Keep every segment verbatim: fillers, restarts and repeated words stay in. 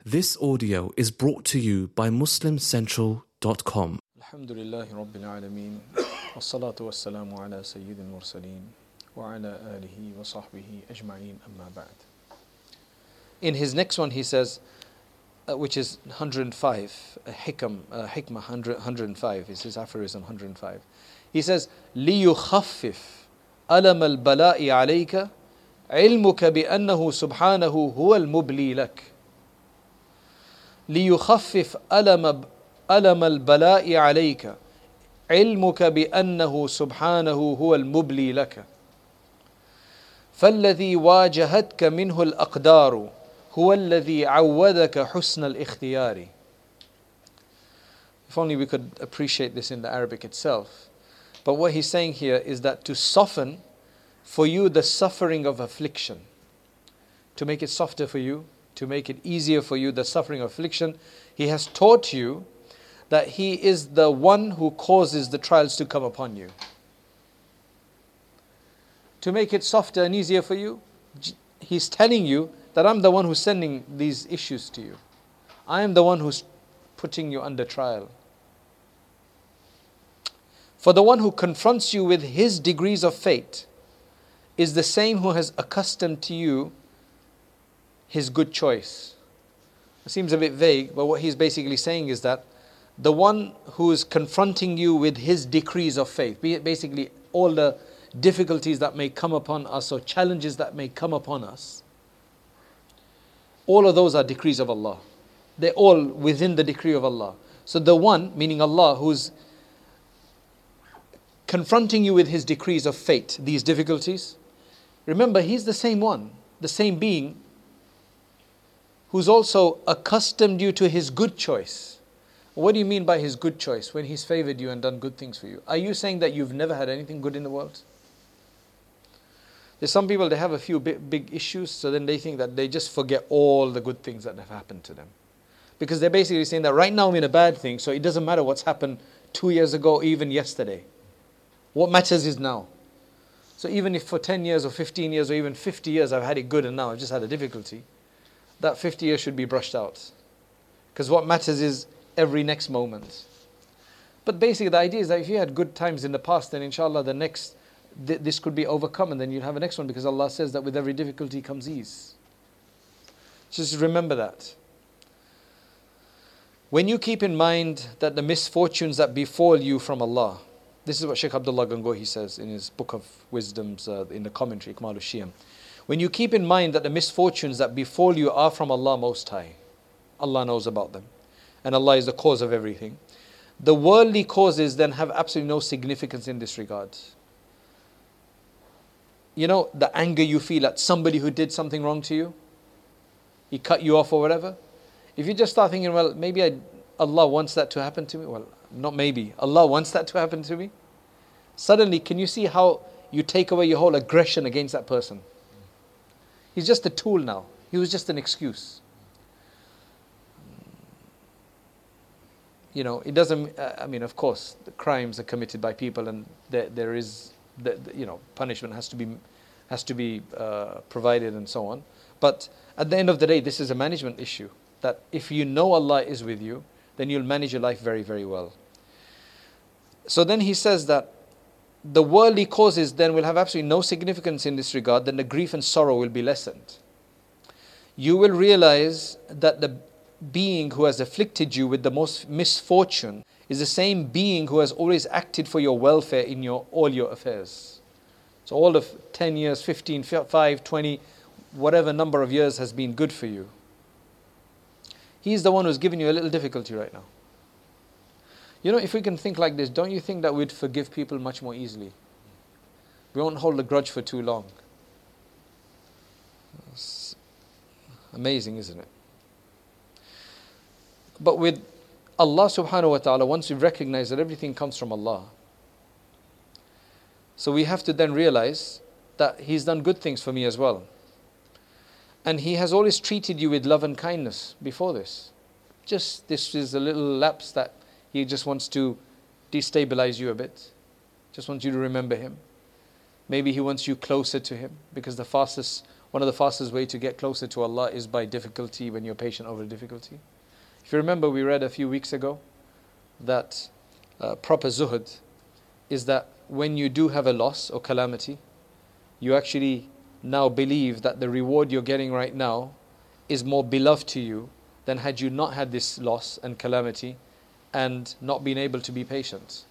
This audio is brought to you by Muslim Central dot com. Alhamdulillahi Rabbil Alameen. Wassalatu wassalamu ala Sayyidil Mursaleen. Wa ala alihi wa sahbihi ajma'een amma ba'd. In his next one he says, uh, which is one hundred five, a hikam, uh, hikmah one hundred, one hundred five, is his aphorism one hundred five. He says, لِيُخَفِّفْ أَلَمَ الْبَلَاءِ عَلَيْكَ عِلْمُكَ بِأَنَّهُ سُبْحَانَهُ هُوَ الْمُبْلِي لَكَ. لِيُخَفِّفْ أَلَمَ أَلَمَ الْبَلَاءِ عَلَيْكَ عِلْمُكَ بِأَنَّهُ سُبْحَانَهُ هُوَ الْمُبْلِي لَكَ. فالذي واجهتك منه الأقدار هو الذي عودك حسن الاختيار. If only we could appreciate this in the Arabic itself. But what he's saying here is that to soften for you the suffering of affliction, to make it softer for you, to make it easier for you the suffering of affliction, he has taught you that he is the one who causes the trials to come upon you. To make it softer and easier for you, he's telling you that I'm the one who's sending these issues to you. I am the one who's putting you under trial. For the one who confronts you with his degrees of fate is the same who has accustomed to you his good choice. It seems a bit vague, but what he's basically saying is that the one who is confronting you with his decrees of faith, be it basically all the difficulties that may come upon us or challenges that may come upon us, all of those are decrees of Allah. They're all within the decree of Allah. So the one, meaning Allah, who's confronting you with his decrees of fate, these difficulties, remember he's the same one, the same being who's also accustomed you to his good choice. What do you mean by his good choice? When he's favored you and done good things for you, are you saying that you've never had anything good in the world? There's some people, they have a few big, big issues, so then they think that they just forget all the good things that have happened to them. Because they're basically saying that right now I'm in a bad thing, so it doesn't matter what's happened two years ago, even yesterday. What matters is now. So even if for ten years or fifteen years or even fifty years I've had it good and now I've just had a difficulty, that fifty years should be brushed out. Because what matters is every next moment. But basically the idea is that if you had good times in the past, then inshallah the next, th- this could be overcome and then you'll have a next one, because Allah says that with every difficulty comes ease. Just remember that. When you keep in mind that the misfortunes that befall you from Allah, this is what Shaykh Abdullah Gangohi says in his book of wisdoms, uh, in the commentary, Ikmal al-Shiyam. When you keep in mind that the misfortunes that befall you are from Allah Most High, Allah knows about them, and Allah is the cause of everything, the worldly causes then have absolutely no significance in this regard. You know, the anger you feel at somebody who did something wrong to you, he cut you off or whatever. If you just start thinking, well, maybe I, Allah wants that to happen to me. Well, not maybe. Allah wants that to happen to me. Suddenly, can you see how you take away your whole aggression against that person? He's just a tool now. He was just an excuse. You know, it doesn't, uh, I mean, of course, the crimes are committed by people and there, there is, the, the, you know, punishment has to be, has to be uh, provided and so on. But at the end of the day, this is a management issue. That if you know Allah is with you, then you'll manage your life very, very well. So then he says that the worldly causes then will have absolutely no significance in this regard, then the grief and sorrow will be lessened. You will realize that the being who has afflicted you with the most misfortune is the same being who has always acted for your welfare in your all your affairs. So all of ten years, fifteen, five, twenty, whatever number of years has been good for you. He's the one who's giving you a little difficulty right now. You know, if we can think like this, don't you think that we'd forgive people much more easily? We won't hold a grudge for too long. It's amazing, isn't it? But with Allah subhanahu wa ta'ala, once we recognize that everything comes from Allah, so we have to then realize that He's done good things for me as well. And He has always treated you with love and kindness before this. Just this is a little lapse that He just wants to destabilize you a bit. Just wants you to remember Him. Maybe He wants you closer to Him, because the fastest one of the fastest way to get closer to Allah is by difficulty, when you're patient over difficulty. If you remember, we read a few weeks ago that uh, proper zuhud is that when you do have a loss or calamity, you actually now believe that the reward you're getting right now is more beloved to you than had you not had this loss and calamity and not been able to be patient.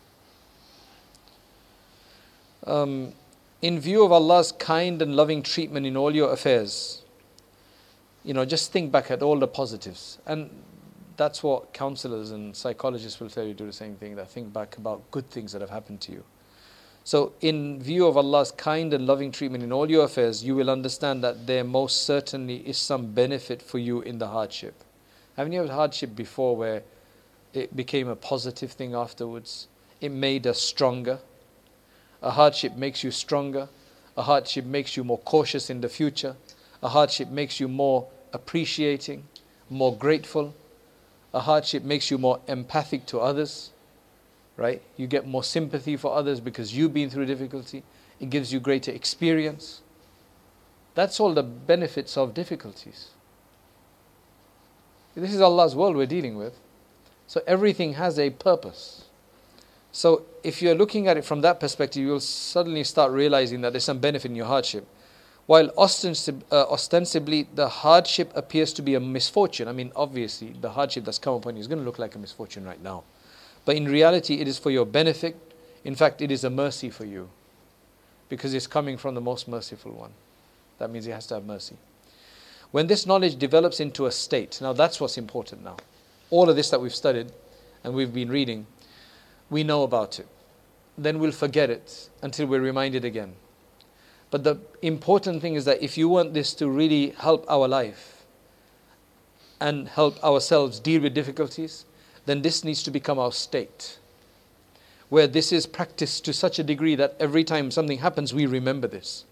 Um, in view of Allah's kind and loving treatment in all your affairs, you know, just think back at all the positives. And that's what counselors and psychologists will tell you, do the same thing, that think back about good things that have happened to you. So in view of Allah's kind and loving treatment in all your affairs, you will understand that there most certainly is some benefit for you in the hardship. Haven't you had hardship before where it became a positive thing afterwards? It made us stronger. A hardship makes you stronger. A hardship makes you more cautious in the future. A hardship makes you more appreciating, more grateful. A hardship makes you more empathic to others, right? You get more sympathy for others because you've been through difficulty. It gives you greater experience. That's all the benefits of difficulties. This is Allah's world we're dealing with. So everything has a purpose. So if you're looking at it from that perspective, you'll suddenly start realizing that there's some benefit in your hardship. While ostensib- uh, ostensibly the hardship appears to be a misfortune. I mean, obviously, the hardship that's come upon you is going to look like a misfortune right now. But in reality, it is for your benefit. In fact, it is a mercy for you. Because it's coming from the most merciful one. That means it has to have mercy. When this knowledge develops into a state, now that's what's important now. All of this that we've studied and we've been reading, we know about it. Then we'll forget it until we're reminded again. But the important thing is that if you want this to really help our life and help ourselves deal with difficulties, then this needs to become our state. Where this is practiced to such a degree that every time something happens, we remember this.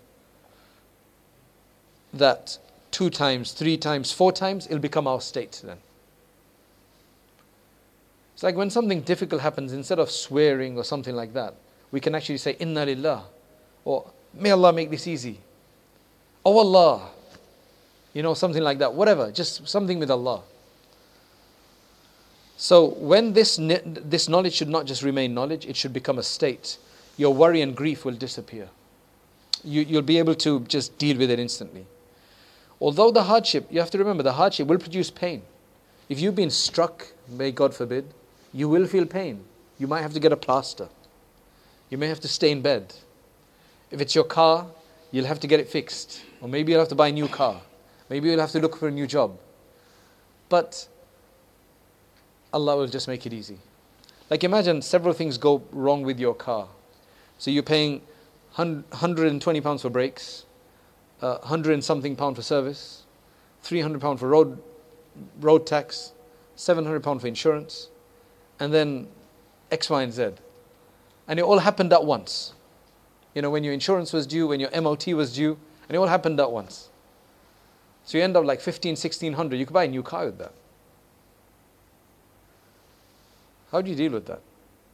That two times, three times, four times, it'll become our state then. It's like when something difficult happens, instead of swearing or something like that, we can actually say, Inna lillah, or may Allah make this easy. Oh Allah, you know, something like that, whatever, just something with Allah. So when this this knowledge should not just remain knowledge, it should become a state. Your worry and grief will disappear. You, you'll be able to just deal with it instantly. Although the hardship, you have to remember, the hardship will produce pain. If you've been struck, may God forbid, you will feel pain. You might have to get a plaster. You may have to stay in bed. If it's your car, you'll have to get it fixed. Or maybe you'll have to buy a new car. Maybe you'll have to look for a new job. But Allah will just make it easy. Like imagine several things go wrong with your car. So you're paying one hundred twenty pounds for brakes, uh, one hundred and something pound for service, three hundred pounds for road road tax, seven hundred pounds for insurance, and then X, Y, and Z. And it all happened at once. You know, when your insurance was due, when your M O T was due, and it all happened at once. So you end up like fifteen, sixteen hundred. You could buy a new car with that. How do you deal with that?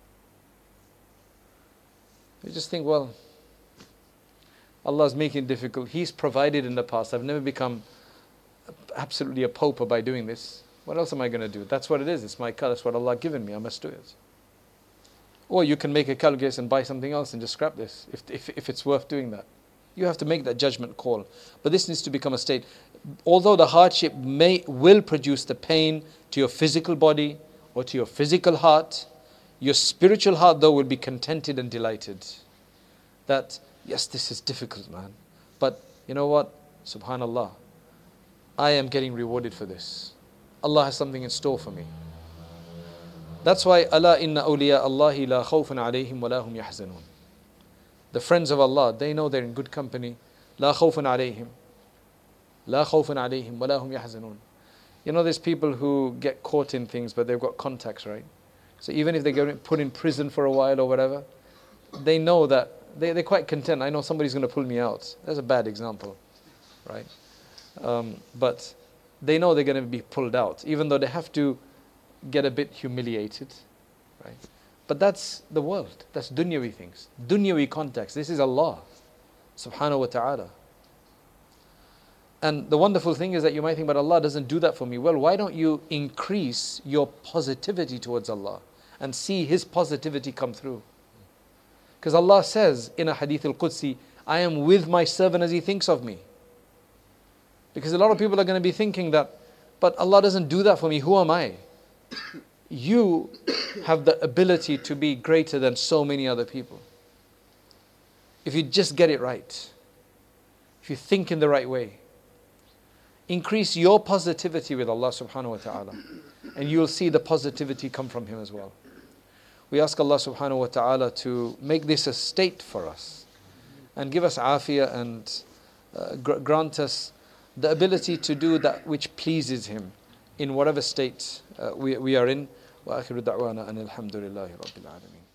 You just think, well, Allah's making it difficult. He's provided in the past. I've never become absolutely a pauper by doing this. What else am I going to do? That's what it is. It's my car. That's what Allah has given me. I must do it. Or you can make a calculation and buy something else and just scrap this, if, if, if it's worth doing that. You have to make that judgment call. But this needs to become a state. Although the hardship may will produce the pain to your physical body or to your physical heart, your spiritual heart, though, will be contented and delighted. That, yes, this is difficult, man. But you know what? Subhanallah, I am getting rewarded for this. Allah has something in store for me. That's why, Ala inna awliya Allahi la khawfun alayhim wa la hum yahzanun. The friends of Allah, they know they're in good company. La khawfun alayhim. La khawfun alayhim wa la hum yahzanun. You know, there's people who get caught in things, but they've got contacts, right? So even if they get put in prison for a while or whatever, they know that they, they're quite content. I know somebody's going to pull me out. That's a bad example, right? Um, but they know they're going to be pulled out, even though they have to get a bit humiliated, right? But that's the world. That's dunyawi things. Dunyawi context. This is Allah, subhanahu wa ta'ala. And the wonderful thing is that you might think, but Allah doesn't do that for me. Well, why don't you increase your positivity towards Allah and see His positivity come through? Because Allah says in a hadith al-Qudsi, I am with my servant as he thinks of me. Because a lot of people are going to be thinking that, but Allah doesn't do that for me, who am I? You have the ability to be greater than so many other people. If you just get it right, if you think in the right way, increase your positivity with Allah subhanahu wa ta'ala, and you will see the positivity come from Him as well. We ask Allah subhanahu wa ta'ala to make this a state for us and give us afiyah and uh, gr- grant us the ability to do that which pleases Him in whatever state uh, we, we are in. Wa akhiru da'wana anil hamdulillahi rabbil alameen.